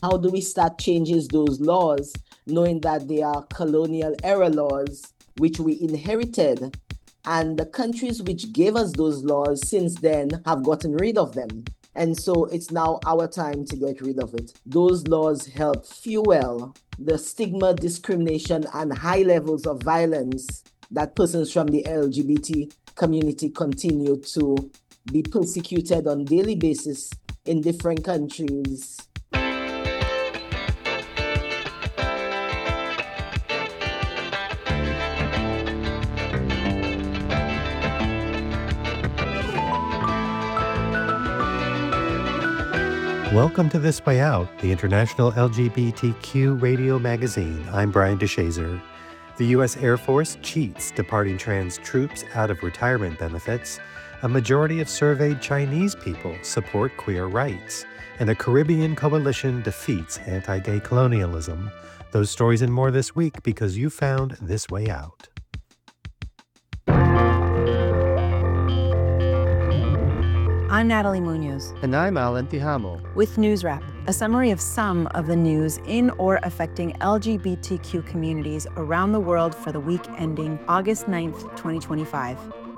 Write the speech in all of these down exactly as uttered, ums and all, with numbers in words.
How do we start changes those laws, knowing that they are colonial era laws, which we inherited, and the countries which gave us those laws since then have gotten rid of them. And so it's now our time to get rid of it. Those laws help fuel the stigma, discrimination, and high levels of violence that persons from the L G B T community continue to be persecuted on a daily basis in different countries. Welcome to This Way Out, the international L G B T Q radio magazine. I'm Brian DeShazer. The U S Air Force cheats departing trans troops out of retirement benefits. A majority of surveyed Chinese people support queer rights. And a Caribbean coalition defeats anti-gay colonialism. Those stories and more this week because you found This Way Out. I'm Natalie Munoz. And I'm Alan Tijamo. With News Wrap, a summary of some of the news in or affecting L G B T Q communities around the world for the week ending August ninth, twenty twenty-five.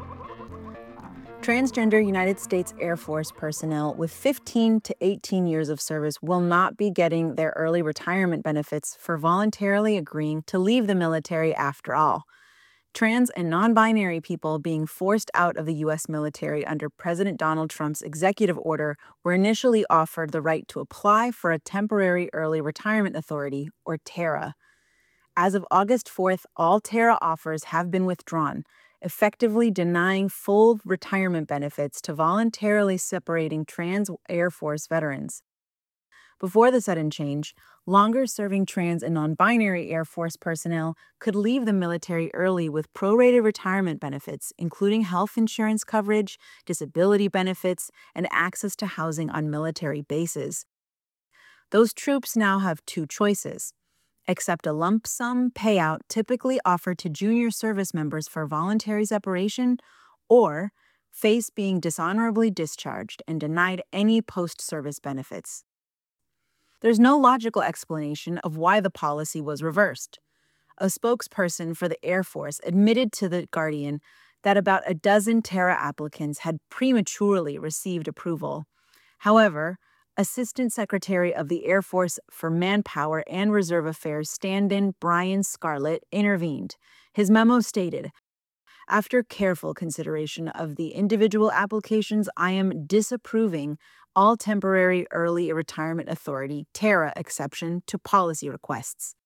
Transgender United States Air Force personnel with fifteen to eighteen years of service will not be getting their early retirement benefits for voluntarily agreeing to leave the military after all. Trans and non-binary people being forced out of the U S military under President Donald Trump's executive order were initially offered the right to apply for a temporary early retirement authority, or TARA. As of August fourth, all TARA offers have been withdrawn, effectively denying full retirement benefits to voluntarily separating trans Air Force veterans. Before the sudden change, longer-serving trans and non-binary Air Force personnel could leave the military early with prorated retirement benefits, including health insurance coverage, disability benefits, and access to housing on military bases. Those troops now have two choices: accept a lump sum payout typically offered to junior service members for voluntary separation, or face being dishonorably discharged and denied any post-service benefits. There's no logical explanation of why the policy was reversed. A spokesperson for the Air Force admitted to The Guardian that about a dozen TARA applicants had prematurely received approval. However, Assistant Secretary of the Air Force for Manpower and Reserve Affairs stand-in Brian Scarlett intervened. His memo stated, "After careful consideration of the individual applications, I am disapproving all temporary early retirement authority TARA exception to policy requests."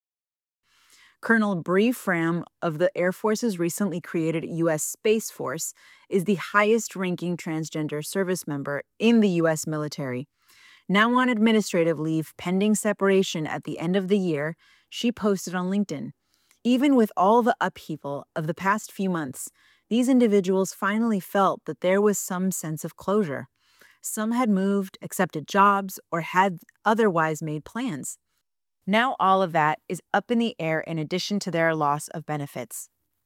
Colonel Bree Fram of the Air Force's recently created U S Space Force is the highest-ranking transgender service member in the U S military. Now on administrative leave pending separation at the end of the year, she posted on LinkedIn, "Even with all the upheaval of the past few months, these individuals finally felt that there was some sense of closure. Some had moved, accepted jobs, or had otherwise made plans. Now all of that is up in the air in addition to their loss of benefits."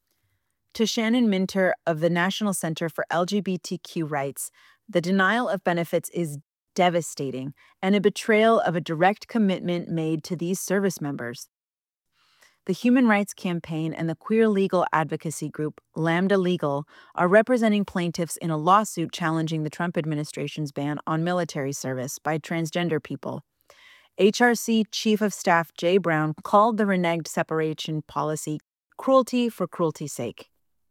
To Shannon Minter of the National Center for L G B T Q Rights, the denial of benefits is devastating and a betrayal of a direct commitment made to these service members. The Human Rights Campaign and the queer legal advocacy group Lambda Legal are representing plaintiffs in a lawsuit challenging the Trump administration's ban on military service by transgender people. H R C Chief of Staff Jay Brown called the reneged separation policy cruelty for cruelty's sake.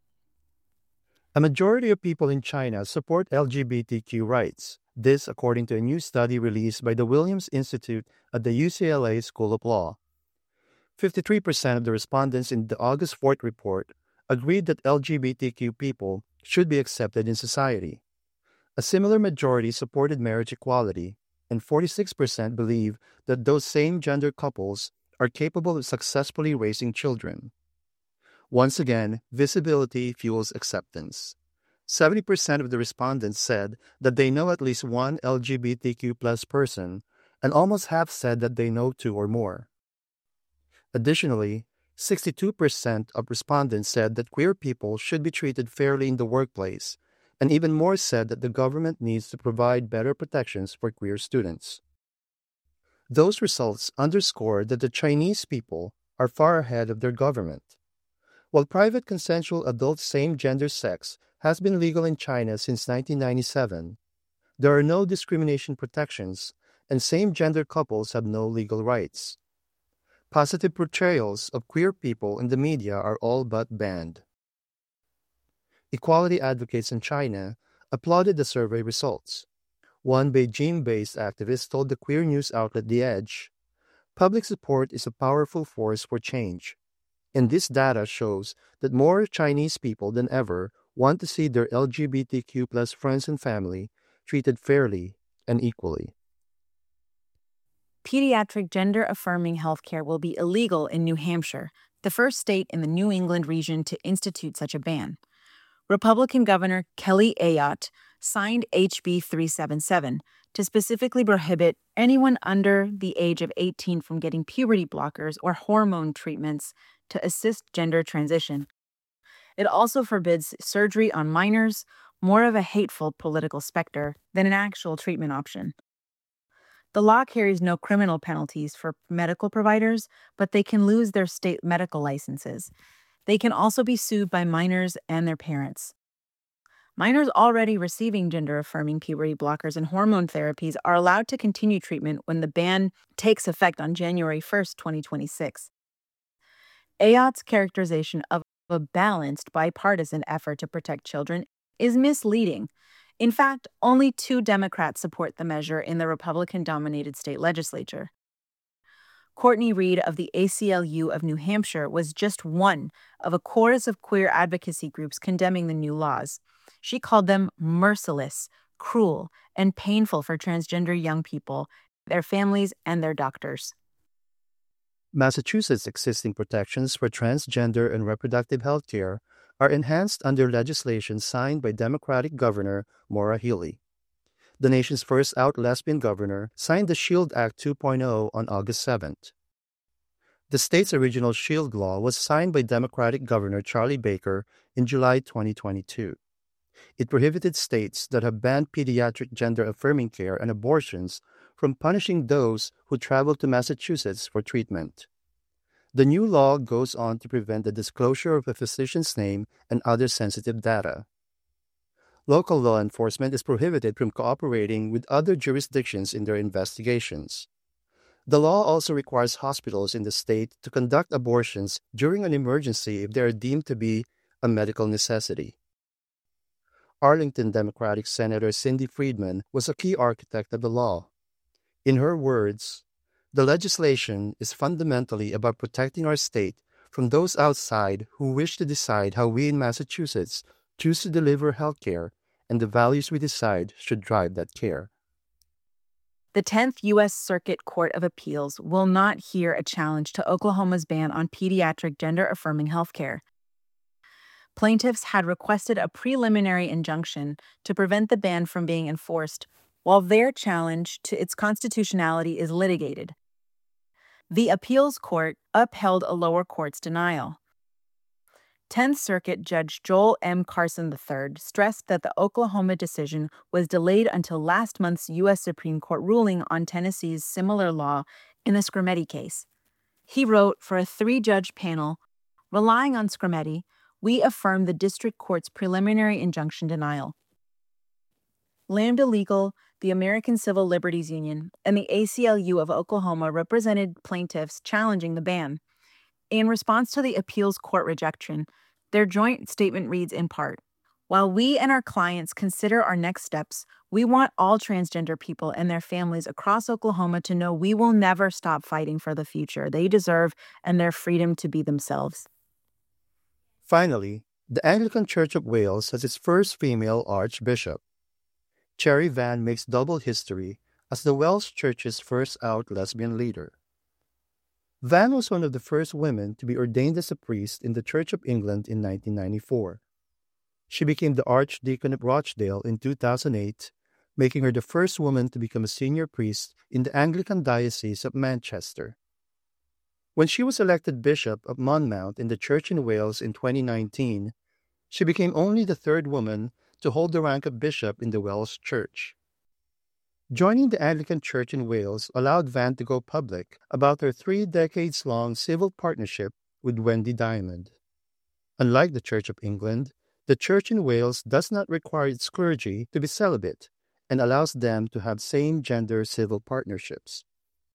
A majority of people in China support L G B T Q rights. This, according to a new study released by the Williams Institute at the U C L A School of Law. fifty-three percent of the respondents in the August fourth report agreed that L G B T Q people should be accepted in society. A similar majority supported marriage equality, and forty-six percent believe that those same-gender couples are capable of successfully raising children. Once again, visibility fuels acceptance. seventy percent of the respondents said that they know at least one L G B T Q plus person, and almost half said that they know two or more. Additionally, sixty-two percent of respondents said that queer people should be treated fairly in the workplace, and even more said that the government needs to provide better protections for queer students. Those results underscore that the Chinese people are far ahead of their government. While private consensual adult same-gender sex has been legal in China since nineteen ninety-seven, there are no discrimination protections, and same-gender couples have no legal rights. Positive portrayals of queer people in the media are all but banned. Equality advocates in China applauded the survey results. One Beijing-based activist told the queer news outlet The Edge, "Public support is a powerful force for change, and this data shows that more Chinese people than ever want to see their L G B T Q plus friends and family treated fairly and equally." Pediatric gender-affirming healthcare will be illegal in New Hampshire, the first state in the New England region to institute such a ban. Republican Governor Kelly Ayotte signed H B three seventy-seven to specifically prohibit anyone under the age of eighteen from getting puberty blockers or hormone treatments to assist gender transition. It also forbids surgery on minors, more of a hateful political specter than an actual treatment option. The law carries no criminal penalties for medical providers, but they can lose their state medical licenses. They can also be sued by minors and their parents. Minors already receiving gender-affirming puberty blockers and hormone therapies are allowed to continue treatment when the ban takes effect on January first, twenty twenty-six. Ayotte's characterization of a balanced, bipartisan effort to protect children is misleading. In fact, only two Democrats support the measure in the Republican-dominated state legislature. Courtney Reed of the A C L U of New Hampshire was just one of a chorus of queer advocacy groups condemning the new laws. She called them merciless, cruel, and painful for transgender young people, their families, and their doctors. Massachusetts' existing protections for transgender and reproductive health care are enhanced under legislation signed by Democratic Governor Maura Healey. The nation's first out lesbian governor signed the SHIELD Act two point oh on August seventh. The state's original SHIELD law was signed by Democratic Governor Charlie Baker in July twenty twenty-two. It prohibited states that have banned pediatric gender-affirming care and abortions from punishing those who travel to Massachusetts for treatment. The new law goes on to prevent the disclosure of a physician's name and other sensitive data. Local law enforcement is prohibited from cooperating with other jurisdictions in their investigations. The law also requires hospitals in the state to conduct abortions during an emergency if they are deemed to be a medical necessity. Arlington Democratic Senator Cindy Friedman was a key architect of the law. In her words, "The legislation is fundamentally about protecting our state from those outside who wish to decide how we in Massachusetts choose to deliver health care, and the values we decide should drive that care." The tenth U S Circuit Court of Appeals will not hear a challenge to Oklahoma's ban on pediatric gender-affirming health care. Plaintiffs had requested a preliminary injunction to prevent the ban from being enforced, while their challenge to its constitutionality is litigated. The appeals court upheld a lower court's denial. tenth Circuit Judge Joel M. Carson the third stressed that the Oklahoma decision was delayed until last month's U S Supreme Court ruling on Tennessee's similar law in the Scrimeti case. He wrote for a three-judge panel, "Relying on Scrimeti, we affirm the district court's preliminary injunction denial." Lambda Legal, the American Civil Liberties Union, and the A C L U of Oklahoma represented plaintiffs challenging the ban. In response to the appeals court rejection, their joint statement reads in part, "While we and our clients consider our next steps, we want all transgender people and their families across Oklahoma to know we will never stop fighting for the future they deserve and their freedom to be themselves." Finally, the Anglican Church of Wales has its first female archbishop. Cherry Van makes double history as the Welsh Church's first out lesbian leader. Van was one of the first women to be ordained as a priest in the Church of England in nineteen ninety-four. She became the Archdeacon of Rochdale in two thousand eight, making her the first woman to become a senior priest in the Anglican Diocese of Manchester. When she was elected Bishop of Monmouth in the Church in Wales in twenty nineteen, she became only the third woman to hold the rank of bishop in the Welsh Church. Joining the Anglican Church in Wales allowed Van to go public about her three decades-long civil partnership with Wendy Diamond. Unlike the Church of England, the Church in Wales does not require its clergy to be celibate and allows them to have same-gender civil partnerships.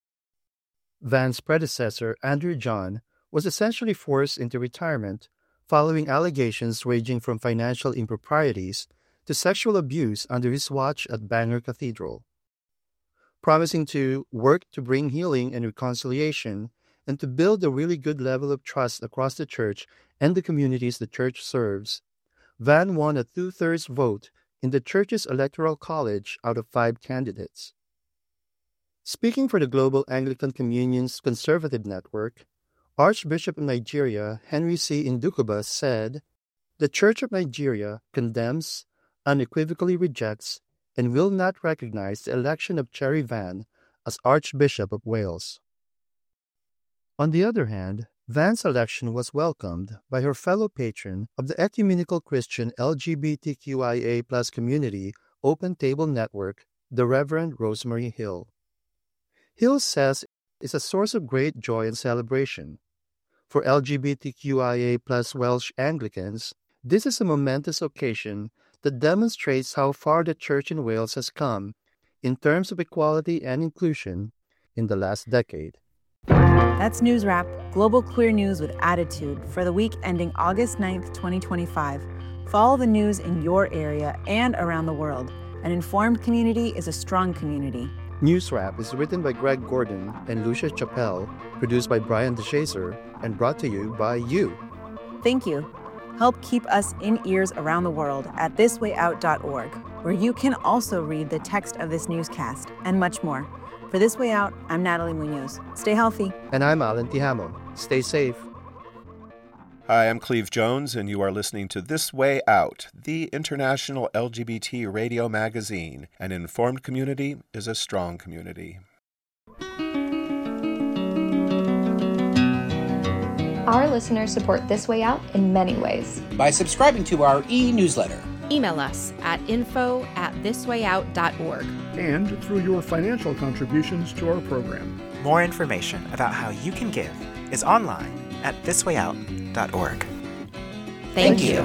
Van's predecessor, Andrew John, was essentially forced into retirement following allegations ranging from financial improprieties to sexual abuse under his watch at Bangor Cathedral. Promising to work to bring healing and reconciliation and to build a really good level of trust across the church and the communities the church serves, Van won a two-thirds vote in the church's electoral college out of five candidates. Speaking for the Global Anglican Communion's Conservative Network, Archbishop of Nigeria Henry C. Ndukubus said, "The Church of Nigeria condemns, unequivocally rejects, and will not recognize the election of Cherry Van as Archbishop of Wales." On the other hand, Van's election was welcomed by her fellow patron of the ecumenical Christian L G B T Q I A plus community Open Table Network, the Reverend Rosemary Hill. Hill says it's a source of great joy and celebration. For L G B T Q I A plus Welsh Anglicans, this is a momentous occasion that demonstrates how far the Church in Wales has come in terms of equality and inclusion in the last decade. That's News Wrap, global queer news with attitude for the week ending August ninth, twenty twenty-five. Follow the news in your area and around the world. An informed community is a strong community. News Wrap is written by Greg Gordon and Lucia Chappelle, produced by Brian DeShazer, and brought to you by you. Thank you. Help keep us in ears around the world at this way out dot org, where you can also read the text of this newscast and much more. For This Way Out, I'm Natalie Munoz. Stay healthy. And I'm Alan Tijamo. Stay safe. Hi, I'm Cleve Jones, and you are listening to This Way Out, the international L G B T radio magazine. An informed community is a strong community. Our listeners support This Way Out in many ways. By subscribing to our e-newsletter. Email us at info at this way out dot org. And through your financial contributions to our program. More information about how you can give is online at this way out dot org. Thank, Thank you.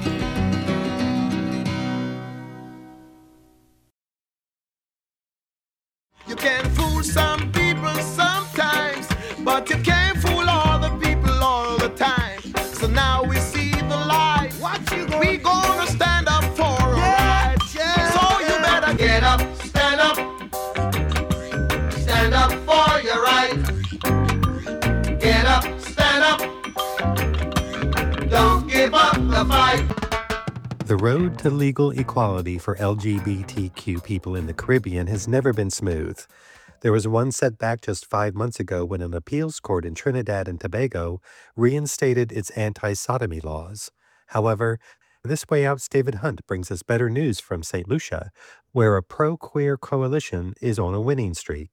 You can fool some people sometimes, but you can't fool all the people all the time. So now we see the light. What you gonna we gonna stand up for our yeah, rights. Yeah, so you better get up, stand up, stand up for your right. Get up, stand up, don't give up the fight. The road to legal equality for L G B T Q people in the Caribbean has never been smooth. There was one setback just five months ago when an appeals court in Trinidad and Tobago reinstated its anti-sodomy laws. However, This Way Out's David Hunt brings us better news from Saint Lucia, where a pro-queer coalition is on a winning streak.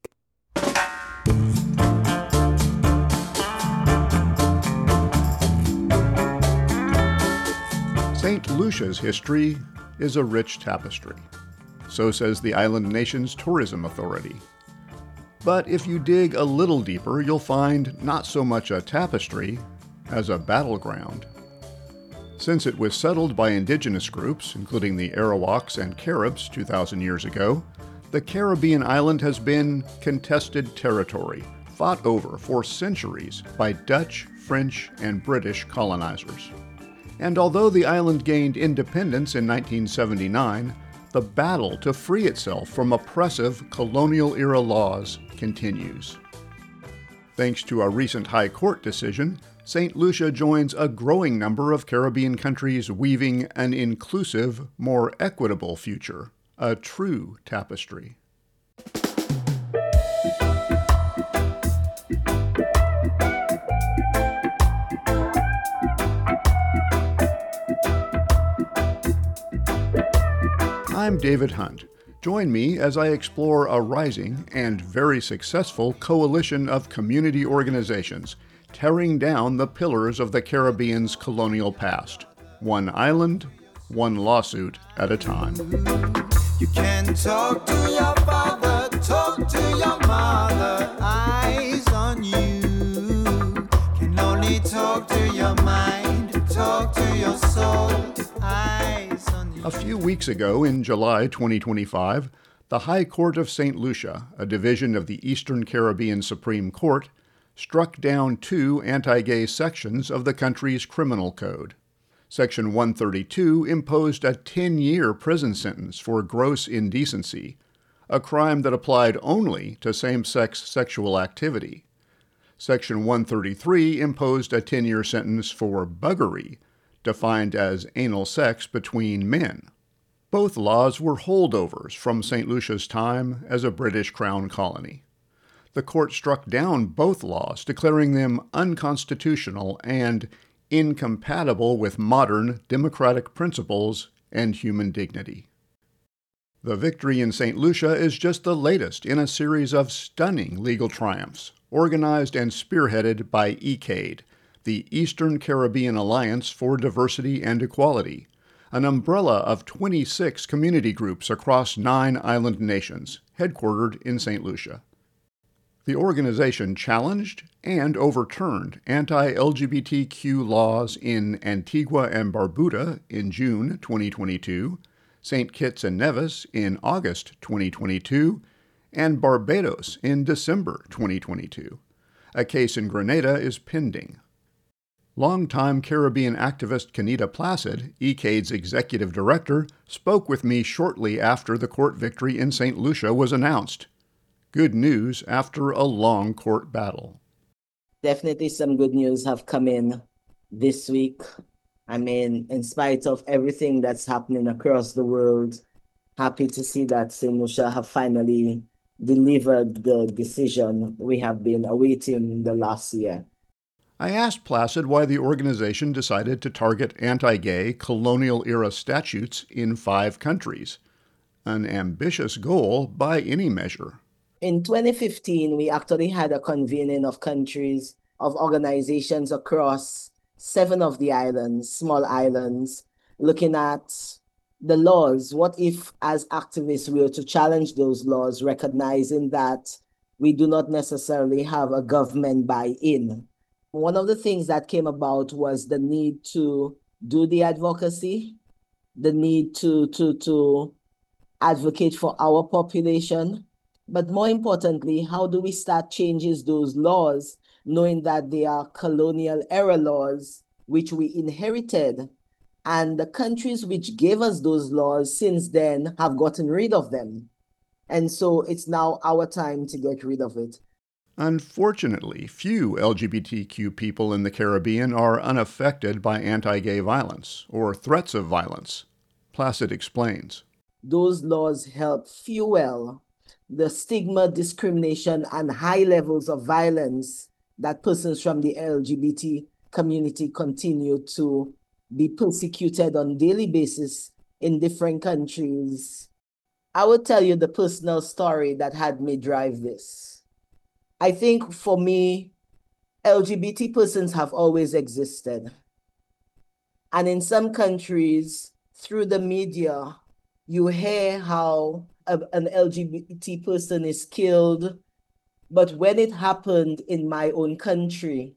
Saint Lucia's history is a rich tapestry. So says the island nation's tourism authority. But if you dig a little deeper, you'll find not so much a tapestry as a battleground. Since it was settled by indigenous groups, including the Arawaks and Caribs two thousand years ago, the Caribbean island has been contested territory, fought over for centuries by Dutch, French, and British colonizers. And although the island gained independence in nineteen seventy-nine, the battle to free itself from oppressive colonial-era laws continues. Thanks to a recent High Court decision, Saint Lucia joins a growing number of Caribbean countries weaving an inclusive, more equitable future, a true tapestry. I'm David Hunt. Join me as I explore a rising and very successful coalition of community organizations tearing down the pillars of the Caribbean's colonial past, one island, one lawsuit at a time. You can talk to your father. A few weeks ago, in July twenty twenty-five, the High Court of Saint Lucia, a division of the Eastern Caribbean Supreme Court, struck down two anti-gay sections of the country's criminal code. Section one thirty-two imposed a ten-year prison sentence for gross indecency, a crime that applied only to same-sex sexual activity. Section one thirty-three imposed a ten-year sentence for buggery, defined as anal sex between men. Both laws were holdovers from Saint Lucia's time as a British Crown colony. The court struck down both laws, declaring them unconstitutional and incompatible with modern democratic principles and human dignity. The victory in Saint Lucia is just the latest in a series of stunning legal triumphs, organized and spearheaded by E C A D, the Eastern Caribbean Alliance for Diversity and Equality, an umbrella of twenty-six community groups across nine island nations, headquartered in Saint Lucia. The organization challenged and overturned anti-L G B T Q laws in Antigua and Barbuda in June twenty twenty-two, Saint Kitts and Nevis in August twenty twenty-two, and Barbados in December twenty twenty-two. A case in Grenada is pending. Longtime Caribbean activist Kenita Placid, E C A D's executive director, spoke with me shortly after the court victory in Saint Lucia was announced. Good news after a long court battle. Definitely some good news have come in this week. I mean, in spite of everything that's happening across the world, happy to see that Saint Lucia have finally delivered the decision we have been awaiting the last year. I asked Placid why the organization decided to target anti-gay colonial-era statutes in five countries, an ambitious goal by any measure. In twenty fifteen, we actually had a convening of countries, of organizations across seven of the islands, small islands, looking at the laws. What if, as activists, we were to challenge those laws, recognizing that we do not necessarily have a government buy-in? One of the things that came about was the need to do the advocacy, the need to, to, to advocate for our population. But more importantly, how do we start changing those laws, knowing that they are colonial era laws, which we inherited, and the countries which gave us those laws since then have gotten rid of them. And so it's now our time to get rid of it. Unfortunately, few L G B T Q people in the Caribbean are unaffected by anti-gay violence or threats of violence. Placid explains. Those laws help fuel the stigma, discrimination, and high levels of violence that persons from the L G B T community continue to be persecuted on a daily basis in different countries. I will tell you the personal story that had me drive this. I think for me, L G B T persons have always existed. And in some countries, through the media, you hear how a, an L G B T person is killed. But when it happened in my own country,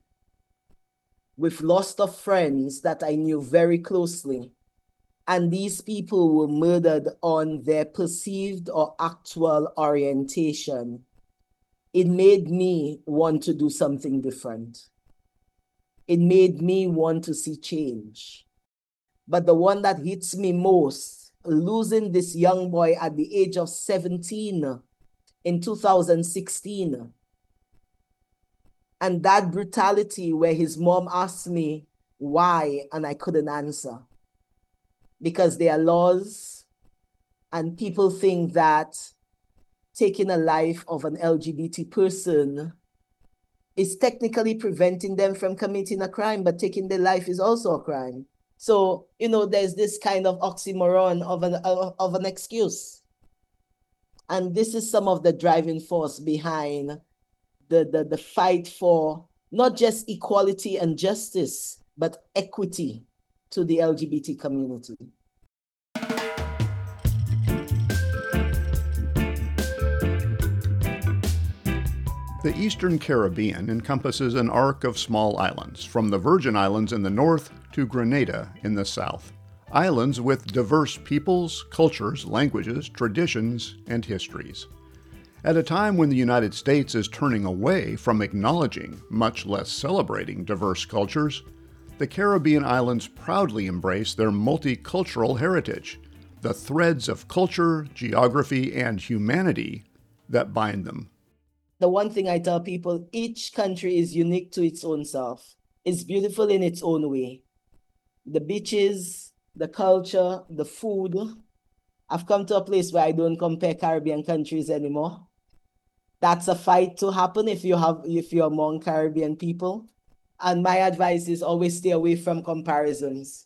with loss of friends that I knew very closely, and these people were murdered on their perceived or actual orientation, it made me want to do something different. It made me want to see change. But the one that hits me most, losing this young boy at the age of seventeen in two thousand sixteen, and that brutality where his mom asked me why, and I couldn't answer. Because there are laws, and people think that taking a life of an L G B T person is technically preventing them from committing a crime, but taking their life is also a crime. So, you know, there's this kind of oxymoron of an, of an excuse. And this is some of the driving force behind the, the, the fight for not just equality and justice, but equity to the L G B T community. The Eastern Caribbean encompasses an arc of small islands, from the Virgin Islands in the north to Grenada in the south, islands with diverse peoples, cultures, languages, traditions, and histories. At a time when the United States is turning away from acknowledging, much less celebrating, diverse cultures, the Caribbean islands proudly embrace their multicultural heritage, the threads of culture, geography, and humanity that bind them. The one thing I tell people, each country is unique to its own self. It's beautiful in its own way. The beaches, the culture, the food. I've come to a place where I don't compare Caribbean countries anymore. That's a fight to happen if you have if you're among Caribbean people. And my advice is always stay away from comparisons.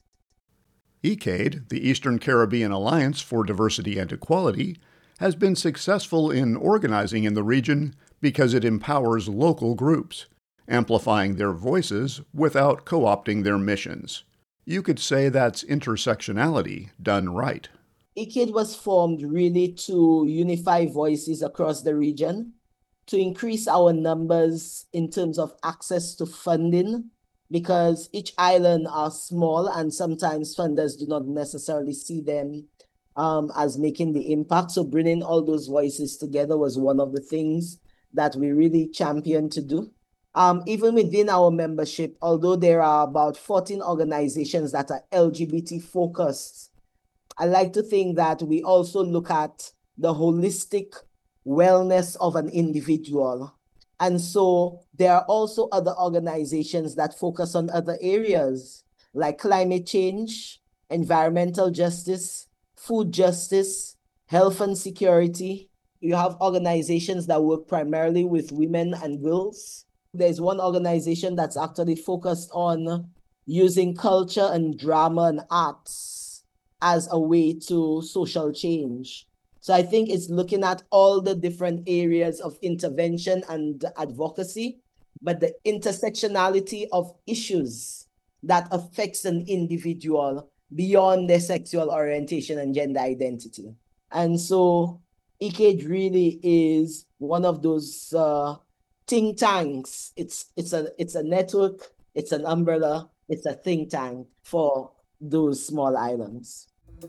ECADE, the Eastern Caribbean Alliance for Diversity and Equality, has been successful in organizing in the region because it empowers local groups, amplifying their voices without co-opting their missions. You could say that's intersectionality done right. ECADE was formed really to unify voices across the region, to increase our numbers in terms of access to funding, because each island are small and sometimes funders do not necessarily see them um, as making the impact. So bringing all those voices together was one of the things that we really championed to do. Um, even within our membership, although there are about fourteen organizations that are L G B T focused, I like to think that we also look at the holistic wellness of an individual. And so there are also other organizations that focus on other areas like climate change, environmental justice, food justice, health and security. You have organizations that work primarily with women and girls. There's one organization that's actually focused on using culture and drama and arts as a way to social change. So I think it's looking at all the different areas of intervention and advocacy, but the intersectionality of issues that affects an individual beyond their sexual orientation and gender identity. And so ECADE really is one of those uh, think tanks. It's it's a it's a network, it's an umbrella, it's a think tank for those small islands.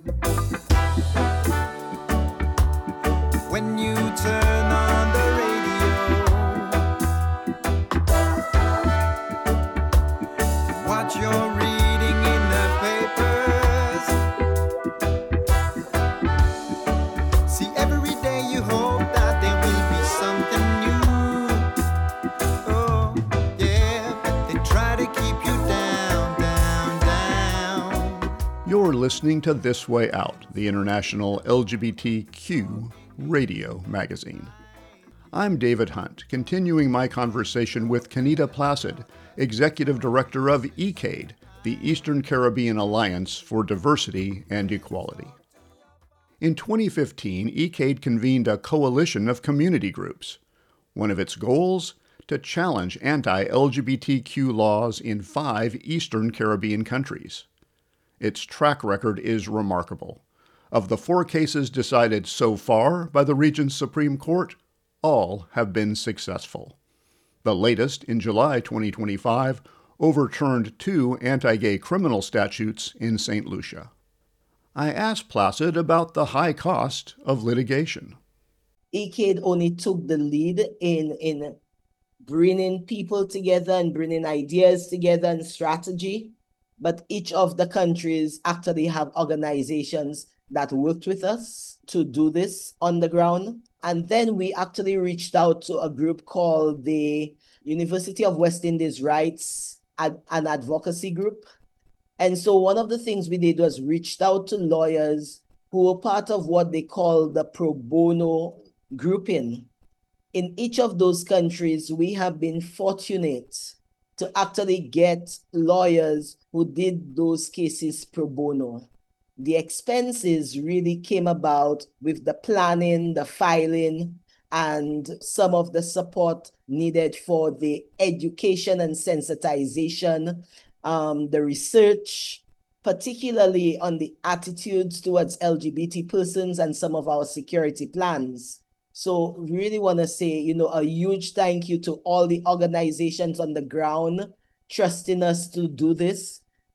When you turn on the radio, what you're reading in the papers. See, every day you hope that there will be something new. Oh, yeah, but they try to keep you down, down, down. You're listening to This Way Out, the international L G B T Q radio magazine. I'm David Hunt, continuing my conversation with Kenita Placid, Executive Director of ECADE, the Eastern Caribbean Alliance for Diversity and Equality. In twenty fifteen, ECADE convened a coalition of community groups. One of its goals, to challenge anti-L G B T Q laws in five Eastern Caribbean countries. Its track record is remarkable. Of the four cases decided so far by the region's Supreme Court, all have been successful. The latest, in July twenty twenty-five, overturned two anti-gay criminal statutes in Saint Lucia. I asked Placid about the high cost of litigation. ECADE only took the lead in, in bringing people together and bringing ideas together and strategy, but each of the countries actually have organizations that worked with us to do this on the ground. And then we actually reached out to a group called the University of West Indies Rights, an advocacy group. And so one of the things we did was reached out to lawyers who were part of what they call the pro bono grouping. In each of those countries, we have been fortunate to actually get lawyers who did those cases pro bono. The expenses really came about with the planning, the filing, and some of the support needed for the education and sensitization, um, the research, particularly on the attitudes towards L G B T persons and some of our security plans. So really want to say, you know, a huge thank you to all the organizations on the ground trusting us to do this.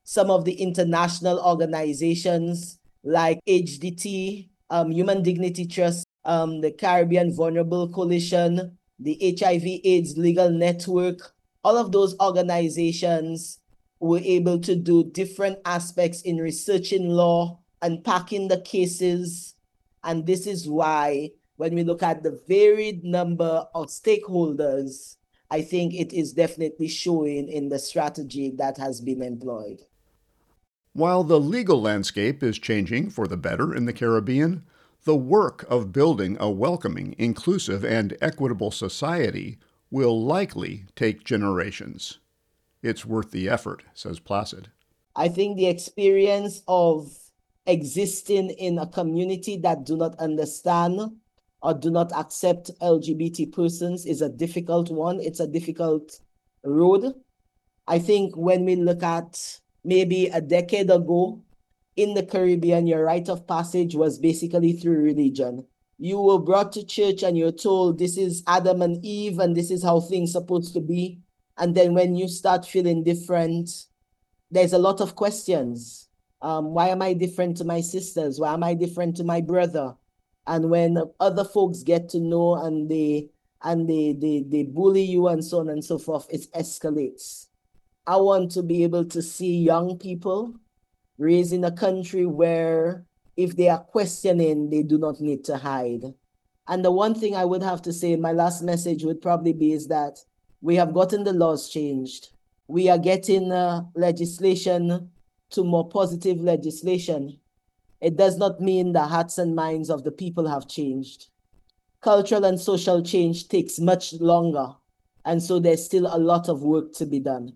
some of the international organizations like H D T, um, Human Dignity Trust, um, the Caribbean Vulnerable Coalition, the H I V AIDS Legal Network, all of those organizations were able to do different aspects in researching law, unpacking the cases. And this is why when we look at the varied number of stakeholders, I think it is definitely showing in the strategy that has been employed. While the legal landscape is changing for the better in the Caribbean, the work of building a welcoming, inclusive, and equitable society will likely take generations. It's worth the effort, says Placid. I think the experience of existing in a community that do not understand or do not accept L G B T persons is a difficult one. It's a difficult road. I think when we look at maybe a decade ago, in the Caribbean, your rite of passage was basically through religion. You were brought to church and you're told this is Adam and Eve and this is how things are supposed to be. And then when you start feeling different, there's a lot of questions. Um, why am I different to my sisters? Why am I different to my brother? And when other folks get to know and they and they, they, they bully you and so on and so forth, it escalates. I want to be able to see young people raised in a country where if they are questioning, they do not need to hide. And the one thing I would have to say, my last message would probably be is that we have gotten the laws changed. We are getting uh, legislation to more positive legislation. It does not mean the hearts and minds of the people have changed. Cultural and social change takes much longer. And so there's still a lot of work to be done.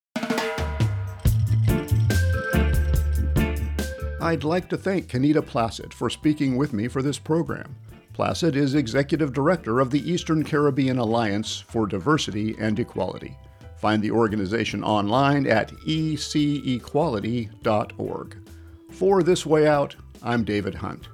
I'd like to thank Kenita Placid for speaking with me for this program. Placid is Executive Director of the Eastern Caribbean Alliance for Diversity and Equality. Find the organization online at e c equality dot org. For This Way Out, I'm David Hunt.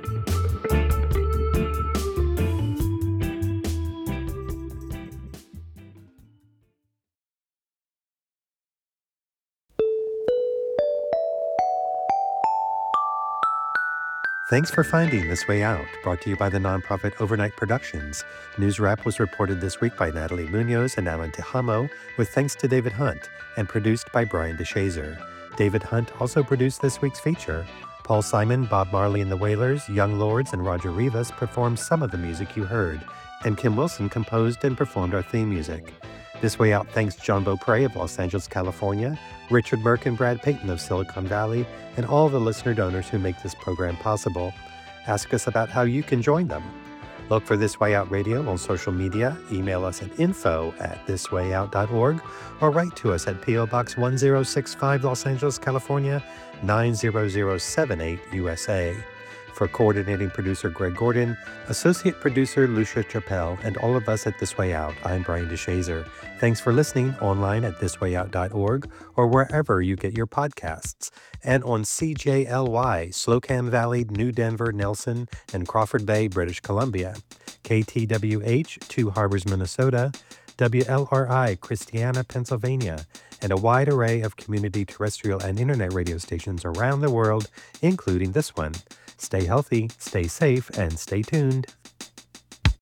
Thanks for finding This Way Out, brought to you by the nonprofit Overnight Productions. News Wrap was reported this week by Natalie Munoz and Alan Tejamo, with thanks to David Hunt, and produced by Brian DeShazer. David Hunt also produced this week's feature. Paul Simon, Bob Marley and the Wailers, Young Lords, and Roger Rivas performed some of the music you heard, and Kim Wilson composed and performed our theme music. This Way Out thanks John Beaupre of Los Angeles, California, Richard Merck and Brad Payton of Silicon Valley, and all the listener donors who make this program possible. Ask us about how you can join them. Look for This Way Out Radio on social media, email us at info at this way out dot org, or write to us at P O Box one zero six five, Los Angeles, California, nine zero zero seven eight, U S A. For coordinating producer Greg Gordon, associate producer Lucia Chappelle, and all of us at This Way Out, I'm Brian DeShazer. Thanks for listening online at this way out dot org or wherever you get your podcasts, and on C J L Y, Slocum Valley, New Denver, Nelson, and Crawford Bay, British Columbia, K T W H, Two Harbors, Minnesota, W L R I, Christiana, Pennsylvania, and a wide array of community terrestrial and internet radio stations around the world, including this one. Stay healthy, stay safe, and stay tuned.